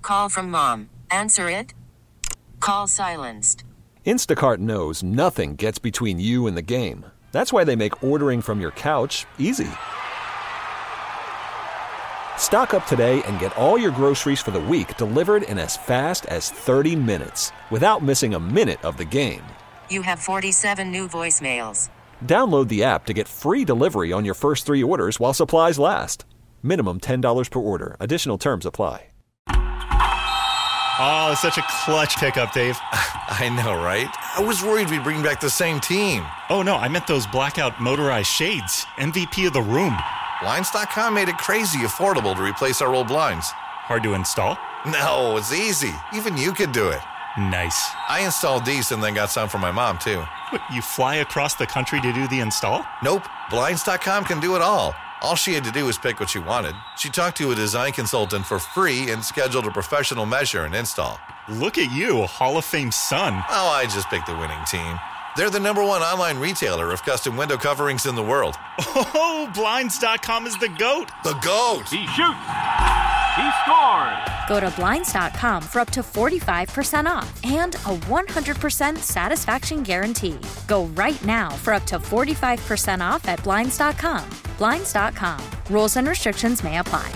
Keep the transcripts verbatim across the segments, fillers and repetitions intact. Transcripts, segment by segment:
call from mom. Answer it. Call silenced. Instacart knows nothing gets between you and the game. That's why they make ordering from your couch easy. Stock up today and get all your groceries for the week delivered in as fast as thirty minutes without missing a minute of the game. You have forty-seven new voicemails. Download the app to get free delivery on your first three orders while supplies last. Minimum ten dollars per order. Additional terms apply. Oh, such a clutch pickup, Dave. I know, right? I was worried we'd bring back the same team. Oh, no, I meant those blackout motorized shades. M V P of the room. Blinds dot com made it crazy affordable to replace our old blinds. Hard to install? No, it's easy. Even you could do it. Nice. I installed these and then got some for my mom, too. What, you fly across the country to do the install? Nope. Blinds dot com can do it all. All she had to do was pick what she wanted. She talked to a design consultant for free and scheduled a professional measure and install. Look at you, Hall of Fame son. Oh, I just picked the winning team. They're the number one online retailer of custom window coverings in the world. Oh, Blinds dot com is the GOAT. The GOAT. He shoots. He scores. Go to Blinds dot com for up to forty-five percent off and a one hundred percent satisfaction guarantee. Go right now for up to forty-five percent off at Blinds dot com. Blinds dot com. Rules and restrictions may apply.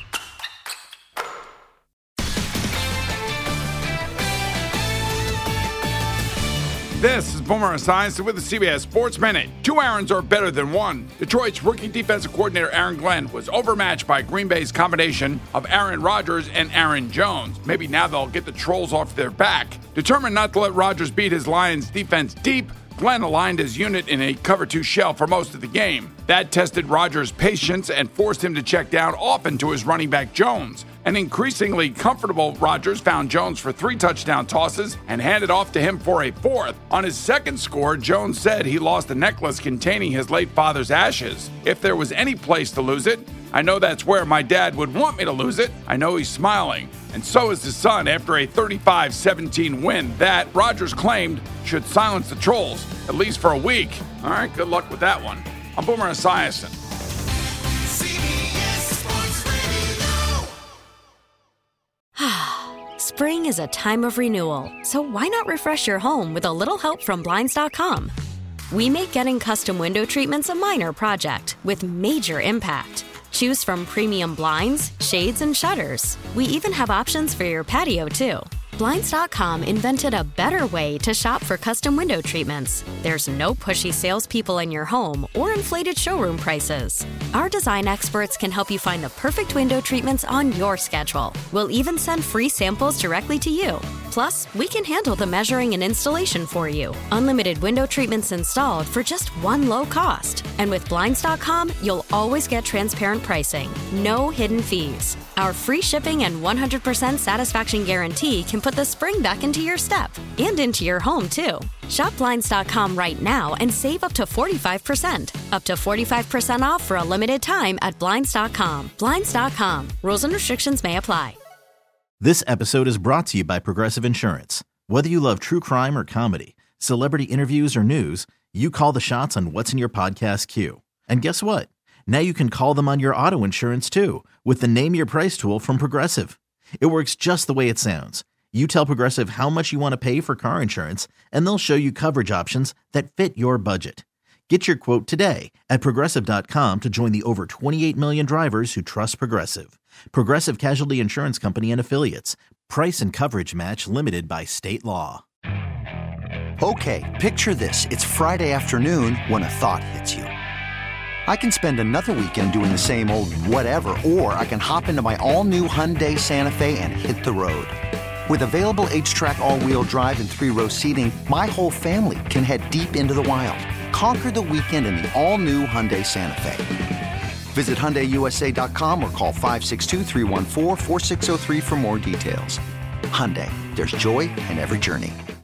This is Boomer Esiason with the C B S Sports Minute. Two Aarons are better than one. Detroit's rookie defensive coordinator Aaron Glenn was overmatched by Green Bay's combination of Aaron Rodgers and Aaron Jones. Maybe now they'll get the trolls off their back. Determined not to let Rodgers beat his Lions defense deep, Glenn aligned his unit in a cover two shell for most of the game. That tested Rodgers' patience and forced him to check down often to his running back Jones. An increasingly comfortable Rodgers found Jones for three touchdown tosses and handed off to him for a fourth. On his second score, Jones said he lost a necklace containing his late father's ashes. If there was any place to lose it, I know that's where my dad would want me to lose it. I know he's smiling. And so is his son after a thirty-five seventeen win that Rodgers claimed should silence the trolls, at least for a week. All right, good luck with that one. I'm Boomer Esiason. Spring is a time of renewal, so why not refresh your home with a little help from Blinds dot com? We make getting custom window treatments a minor project with major impact. Choose from premium blinds, shades, and shutters. We even have options for your patio, too. Blinds dot com invented a better way to shop for custom window treatments. There's no pushy salespeople in your home or inflated showroom prices. Our design experts can help you find the perfect window treatments on your schedule. We'll even send free samples directly to you. Plus, we can handle the measuring and installation for you. Unlimited window treatments installed for just one low cost. And with Blinds dot com, you'll always get transparent pricing. No hidden fees. Our free shipping and one hundred percent satisfaction guarantee can put the spring back into your step and into your home, too. Shop Blinds dot com right now and save up to forty-five percent. Up to forty-five percent off for a limited time at Blinds dot com. Blinds dot com. Rules and restrictions may apply. This episode is brought to you by Progressive Insurance. Whether you love true crime or comedy, celebrity interviews or news, you call the shots on what's in your podcast queue. And guess what? Now you can call them on your auto insurance, too, with the Name Your Price tool from Progressive. It works just the way it sounds. You tell Progressive how much you want to pay for car insurance, and they'll show you coverage options that fit your budget. Get your quote today at Progressive dot com to join the over twenty-eight million drivers who trust Progressive. Progressive Casualty Insurance Company and Affiliates. Price and coverage match limited by state law. Okay, picture this. It's Friday afternoon when a thought hits you. I can spend another weekend doing the same old whatever, or I can hop into my all-new Hyundai Santa Fe and hit the road. With available H-Track all-wheel drive and three-row seating, my whole family can head deep into the wild. Conquer the weekend in the all-new Hyundai Santa Fe. Visit Hyundai U S A dot com or call five six two, three one four, four six zero three for more details. Hyundai, there's joy in every journey.